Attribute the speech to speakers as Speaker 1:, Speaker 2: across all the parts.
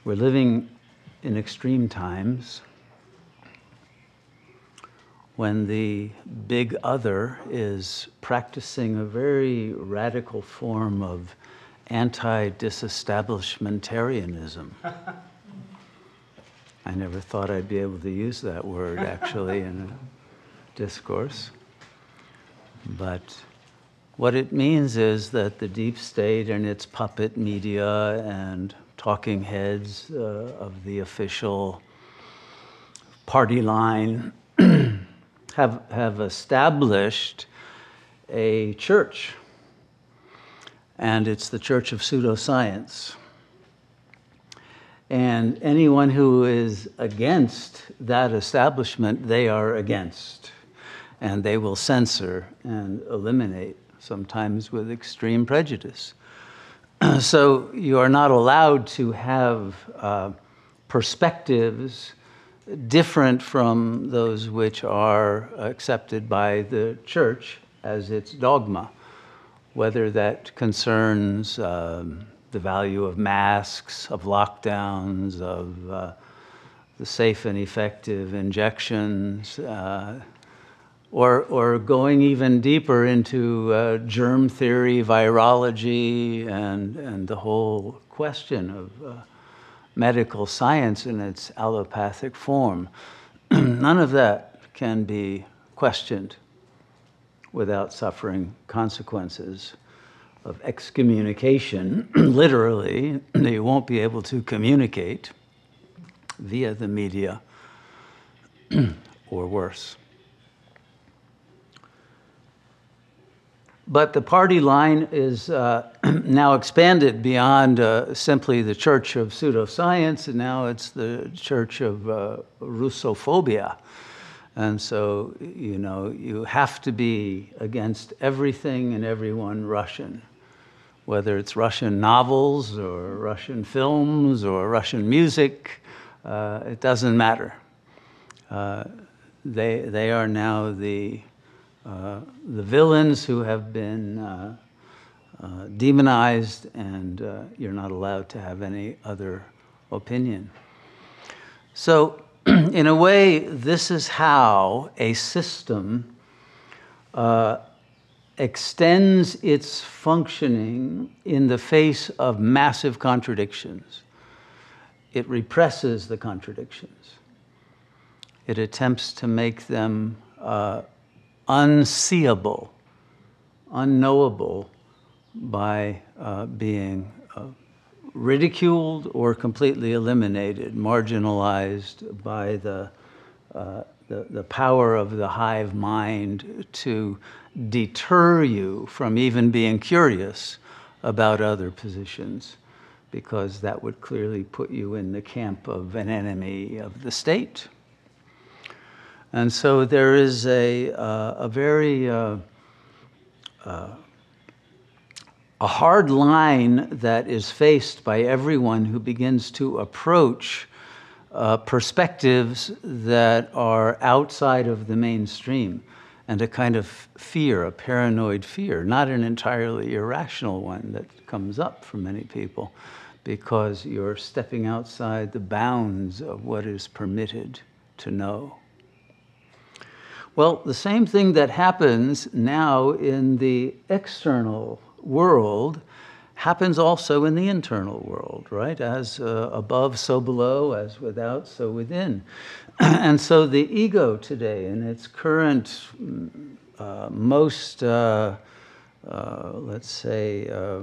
Speaker 1: We're living in extreme times when the big other is practicing a very radical form of anti-disestablishmentarianism. I never thought I'd be able to use that word, actually, in a discourse. But what it means is that the deep state and its puppet media and talking heads of the official party line have established a church, and it's the church of pseudoscience. And anyone who is against that establishment, they are against. And they will censor and eliminate, sometimes with extreme prejudice. So you are not allowed to have perspectives different from those which are accepted by the church as its dogma, whether that concerns the value of masks, of lockdowns, of the safe and effective injections, or going even deeper into germ theory, virology, and the whole question of medical science in its allopathic form. None of that can be questioned without suffering consequences of excommunication. Literally, you won't be able to communicate via the media, or worse. But the party line is now expanded beyond simply the church of pseudoscience, and now it's the church of Russophobia. And so, you know, you have to be against everything and everyone Russian, whether it's Russian novels or Russian films or Russian music, it doesn't matter. They are now the villains who have been demonized, and you're not allowed to have any other opinion. So, in a way, this is how a system extends its functioning in the face of massive contradictions. It represses the contradictions. It attempts to make them unseeable, unknowable by being ridiculed or completely eliminated, marginalized by the power of the hive mind to deter you from even being curious about other positions, because that would clearly put you in the camp of an enemy of the state. And so there is a very a hard line that is faced by everyone who begins to approach perspectives that are outside of the mainstream, and a kind of fear, a paranoid fear, not an entirely irrational one that comes up for many people, because you're stepping outside the bounds of what is permitted to know. Well, the same thing that happens now in the external world happens also in the internal world, right? As above, so below, as without, so within. And so the ego today, in its current, most, let's say,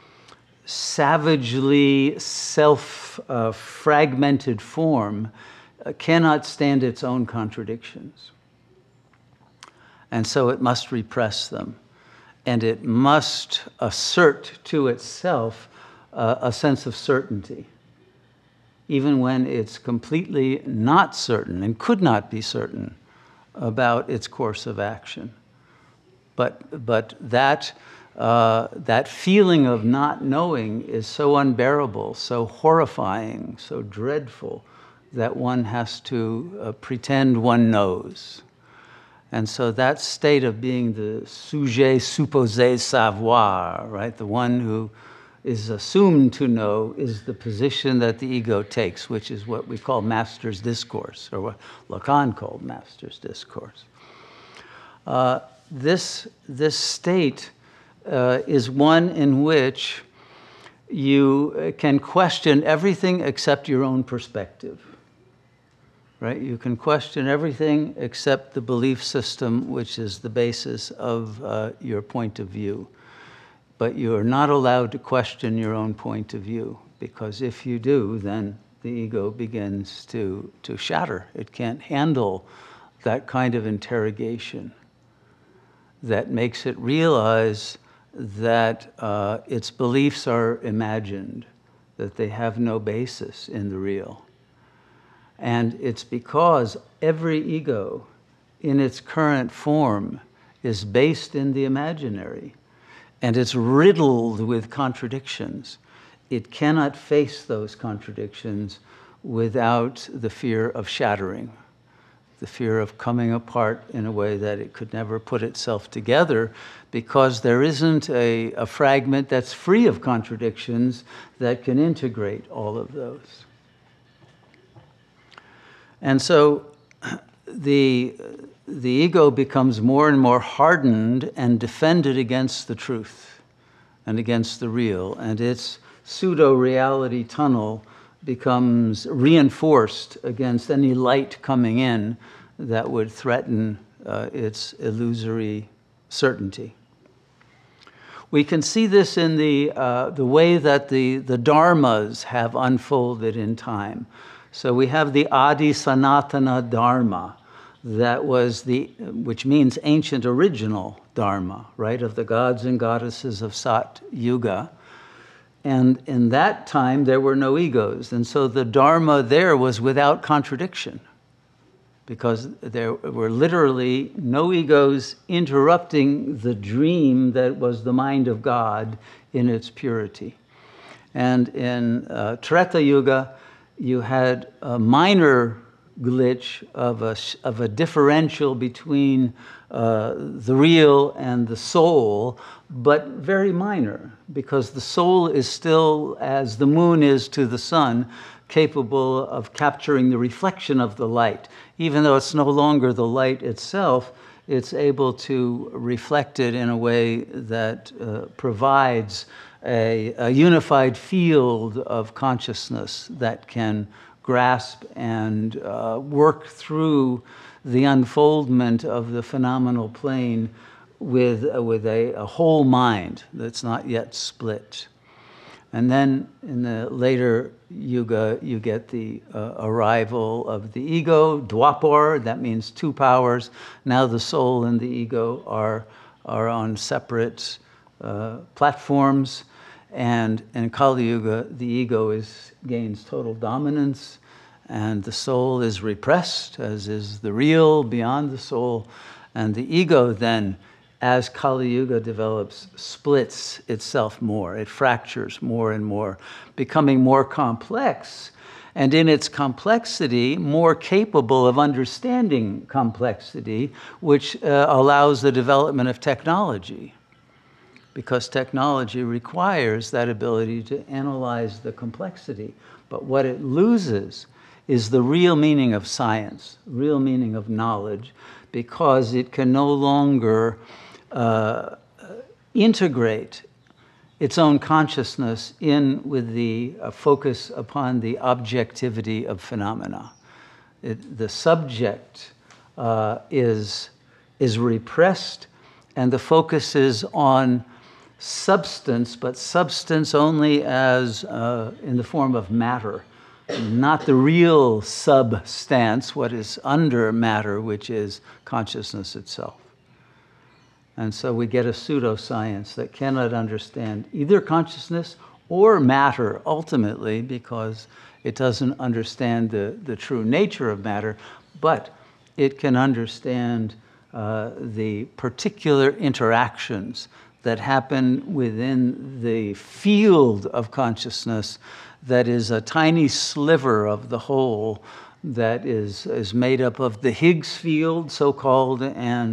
Speaker 1: savagely self-fragmented form, cannot stand its own contradictions. And so it must repress them. And it must assert to itself a sense of certainty, even when it's completely not certain and could not be certain about its course of action. But that feeling of not knowing is so unbearable, so horrifying, so dreadful, that one has to pretend one knows. And so that state of being the sujet supposé savoir, right, the one who is assumed to know, is the position that the ego takes, which is what we call master's discourse, or what Lacan called master's discourse. This state is one in which you can question everything except your own perspective. Right? You can question everything except the belief system, which is the basis of your point of view. But you are not allowed to question your own point of view, because if you do, then the ego begins to shatter. It can't handle that kind of interrogation that makes it realize that its beliefs are imagined, that they have no basis in the real. And it's because every ego in its current form is based in the imaginary, and it's riddled with contradictions. It cannot face those contradictions without the fear of shattering, the fear of coming apart in a way that it could never put itself together, because there isn't a fragment that's free of contradictions that can integrate all of those. And so the ego becomes more and more hardened and defended against the truth and against the real, and its pseudo-reality tunnel becomes reinforced against any light coming in that would threaten its illusory certainty. We can see this in the way that the dharmas have unfolded in time. So we have the Adi Sanatana Dharma, that was which means ancient original Dharma, right, of the gods and goddesses of Sat Yuga. And in that time, there were no egos. And so the Dharma there was without contradiction, because there were literally no egos interrupting the dream that was the mind of God in its purity. And in Treta Yuga, you had a minor glitch of a differential between the real and the soul, but very minor, because the soul is still, as the moon is to the sun, capable of capturing the reflection of the light. Even though it's no longer the light itself, it's able to reflect it in a way that provides a unified field of consciousness that can grasp and work through the unfoldment of the phenomenal plane with a whole mind that's not yet split. And then in the later yuga, you get the arrival of the ego, Dwapar, that means two powers. Now the soul and the ego are on separate platforms. And in Kali Yuga, the ego gains total dominance, and the soul is repressed, as is the real beyond the soul. And the ego then, as Kali Yuga develops, splits itself more. It fractures more and more, becoming more complex, and in its complexity, more capable of understanding complexity, which allows the development of technology, because technology requires that ability to analyze the complexity. But what it loses is the real meaning of science, real meaning of knowledge, because it can no longer integrate its own consciousness in with the focus upon the objectivity of phenomena. The subject is repressed, and the focus is on substance, but substance only as in the form of matter, not the real substance, what is under matter, which is consciousness itself. And so we get a pseudoscience that cannot understand either consciousness or matter ultimately, because it doesn't understand the true nature of matter, but it can understand the particular interactions that happen within the field of consciousness that is a tiny sliver of the whole that is made up of the Higgs field, so-called, and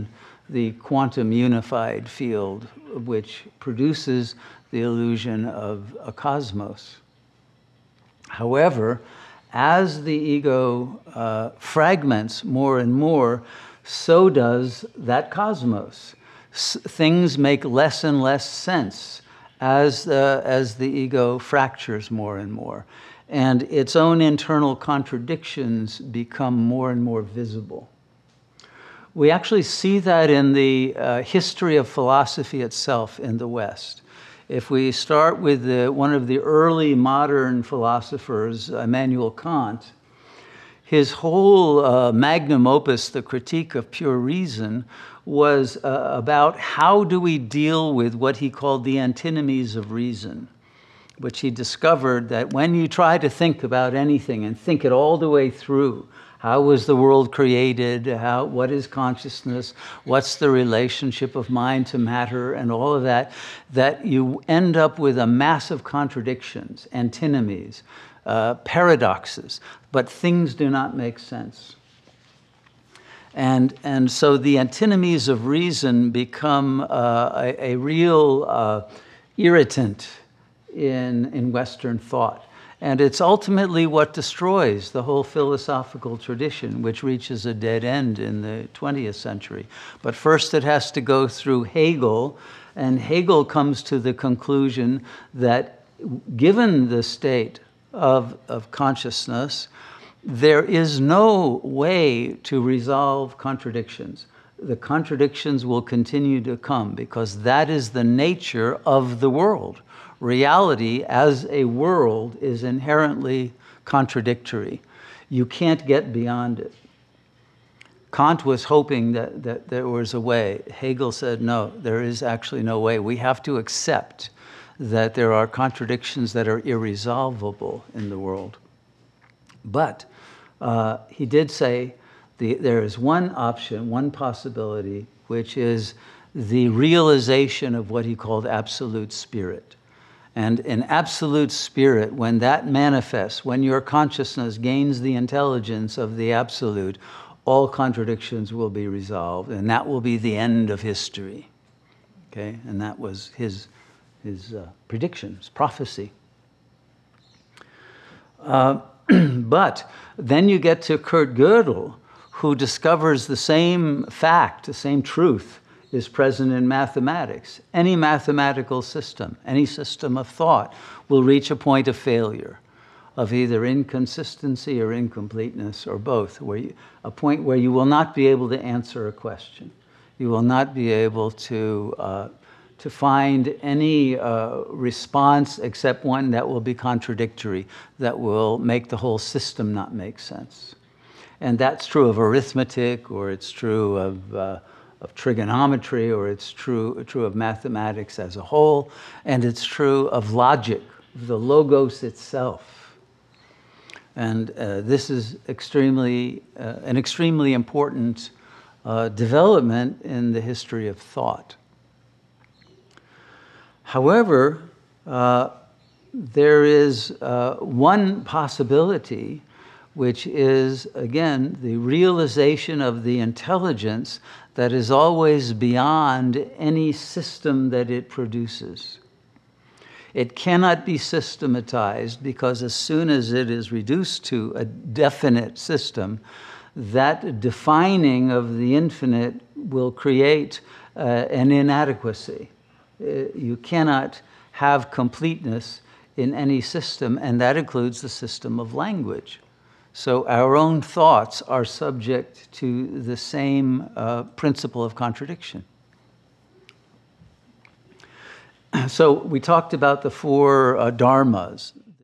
Speaker 1: the quantum unified field, which produces the illusion of a cosmos. However, as the ego fragments more and more, so does that cosmos. Things make less and less sense as the ego fractures more and more. And its own internal contradictions become more and more visible. We actually see that in the history of philosophy itself in the West. If we start with one of the early modern philosophers, Immanuel Kant, his whole magnum opus, The Critique of Pure Reason, was about how do we deal with what he called the antinomies of reason, which he discovered that when you try to think about anything and think it all the way through, how was the world created? What is consciousness? What's the relationship of mind to matter and all of that, that you end up with a mass of contradictions, antinomies, paradoxes, but things do not make sense. And so the antinomies of reason become a real irritant in Western thought. And it's ultimately what destroys the whole philosophical tradition, which reaches a dead end in the 20th century. But first it has to go through Hegel, and Hegel comes to the conclusion that given the state of consciousness, there is no way to resolve contradictions. The contradictions will continue to come because that is the nature of the world. Reality as a world is inherently contradictory. You can't get beyond it. Kant was hoping that there was a way. Hegel said, no, there is actually no way. We have to accept that there are contradictions that are irresolvable in the world. But he did say there is one option, one possibility, which is the realization of what he called absolute spirit. And in absolute spirit, when that manifests, when your consciousness gains the intelligence of the absolute, all contradictions will be resolved, and that will be the end of history. Okay? And that was his prediction, his prophecy. But then you get to Kurt Gödel, who discovers the same fact, the same truth, is present in mathematics. Any mathematical system, any system of thought will reach a point of failure, of either inconsistency or incompleteness or both, a point where you will not be able to answer a question. You will not be able to find any response except one that will be contradictory, that will make the whole system not make sense. And that's true of arithmetic, or it's true of trigonometry, or it's true of mathematics as a whole, and it's true of logic, the logos itself. And this is an extremely important development in the history of thought. However, there is one possibility, which is, again, the realization of the intelligence that is always beyond any system that it produces. It cannot be systematized because as soon as it is reduced to a definite system, that defining of the infinite will create an inadequacy. You cannot have completeness in any system, and that includes the system of language. So our own thoughts are subject to the same principle of contradiction. So we talked about the four dharmas,